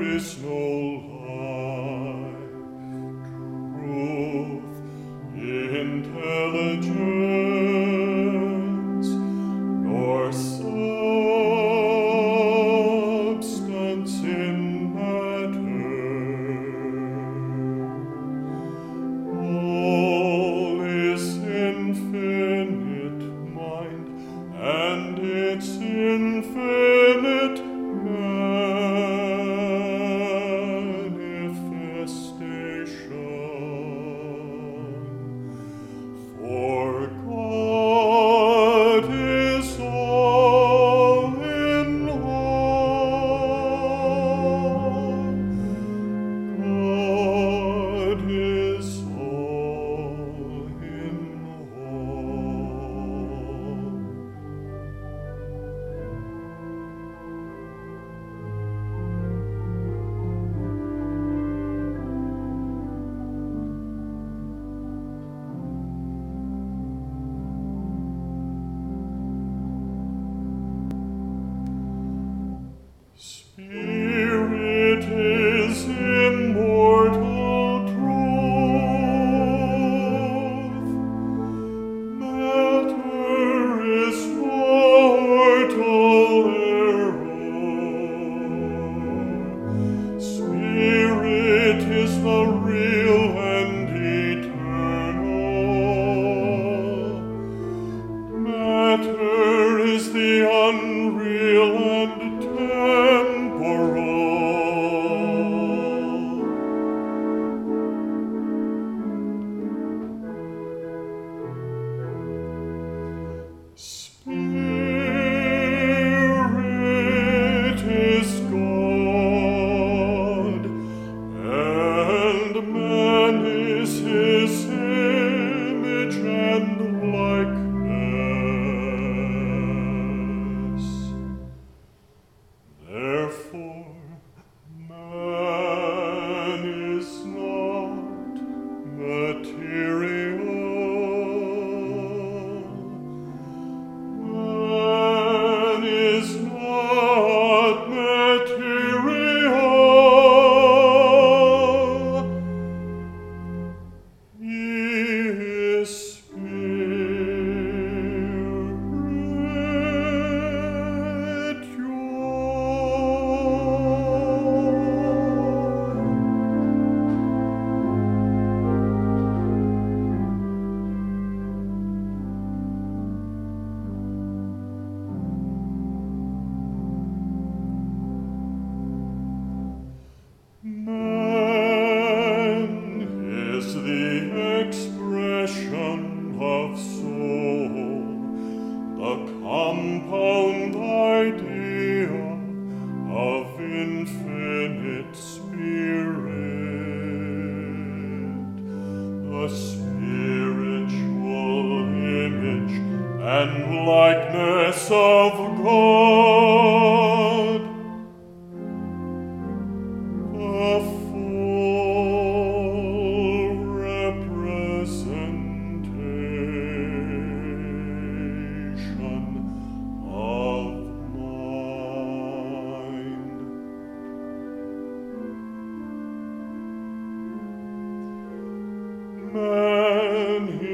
is no life, truth, intelligence, nor substance in matter. All is infinite mind and its infinite manifestation. For God is all in all. God is all in all. Spirit is immortal truth. Matter is mortal error. Spirit is the real and eternal. Matter is the unreal and temporal. Spirit is God, and man is his image and likeness. Therefore, man is not material. Man is not material. He is Man is the expression of soul, the compound idea of infinite spirit, the spiritual image and likeness of God. The full representation of mind. Man